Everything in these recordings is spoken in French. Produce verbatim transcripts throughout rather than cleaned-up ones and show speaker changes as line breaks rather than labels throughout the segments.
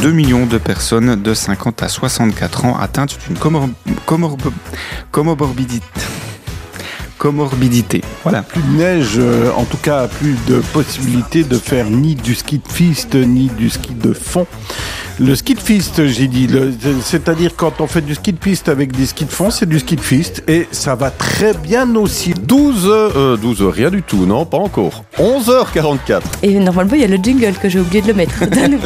deux millions de personnes de cinquante à soixante-quatre ans atteintes d'une comor- comor- comorbidité. Comorbidité. Voilà.
Plus de neige, euh, en tout cas, plus de possibilités de faire ni du ski de piste, ni du ski de fond. Le ski de piste, j'ai dit, le, c'est-à-dire quand on fait du ski de piste avec des skis de fond, c'est du ski de piste et ça va très bien aussi.
douze, euh, douze, rien du tout, non, pas encore. onze heures quarante-quatre.
Et normalement, il y a le jingle que j'ai oublié de le mettre. De nouveau.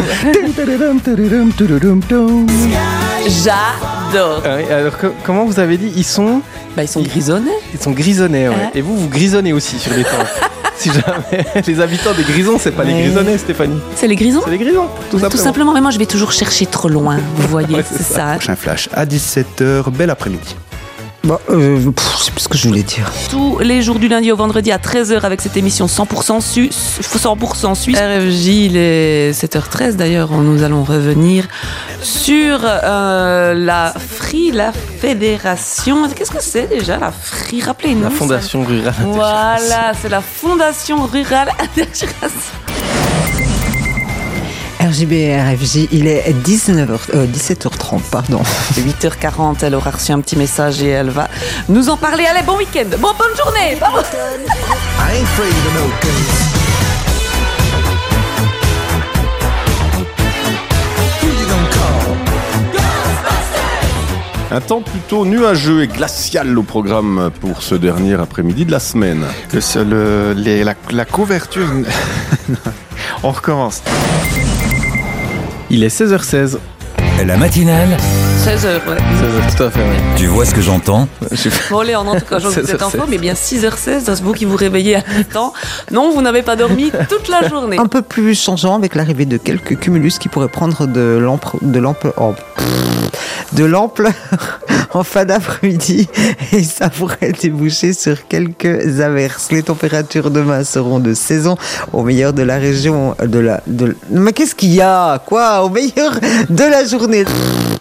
J'adore.
Ah oui, alors co- comment vous avez dit, ils sont
Bah, ils sont grisonnés.
Ils sont grisonnés, ouais.
Hein?
Et vous, vous grisonnez aussi sur les temps. Si jamais les habitants des Grisons, c'est pas
Ouais.
les Grisonnais, Stéphanie.
C'est les grisons.
C'est les Grisons, tout simplement.
Tout simplement, mais moi, je vais toujours chercher trop loin. Vous voyez,
Ouais,
c'est
c'est
ça.
Prochain flash à dix-sept heures, bel après-midi.
Bon, euh, pff, je sais plus ce que je voulais dire.
Tous les jours du lundi au vendredi à treize heures avec cette émission cent pour cent Su- cent pour cent Suisse. R F J, il est sept heures treize d'ailleurs. Nous allons revenir sur euh, la F R I, la Fédération. Qu'est-ce que c'est déjà la F R I? Rappelez-nous.
La
ça.
Fondation Rurale Intergénération.
Voilà, c'est la Fondation Rurale Intergénération.
R J B R F J, il est dix-neuf heures, euh, dix-sept heures trente, pardon.
huit heures quarante, elle aura reçu un petit message et elle va nous en parler. Allez, bon week-end, bon, bonne journée. Bye bye.
Un temps plutôt nuageux et glacial au programme pour ce dernier après-midi de la semaine.
Le, seul, euh, les- la, la couverture. On recommence.
Il est seize heures seize.
La matinale,
seize heures, ouais.
seize heures, tout à fait, ouais.
tu vois ce que j'entends?
Bon, allez, en tout cas, je vous êtes en
seize heures
forme, mais bien six heures seize, c'est vous qui vous réveillez à mi-temps. Non, vous n'avez pas dormi toute la journée.
Un peu plus changeant avec l'arrivée de quelques cumulus qui pourraient prendre de l'ampleur, de l'ampleur, oh, pff, de l'ampleur en fin d'après-midi et ça pourrait déboucher sur quelques averses. Les températures demain seront de saison au meilleur de la région de la, de, mais qu'est-ce qu'il y a? Quoi? Au meilleur de la journée.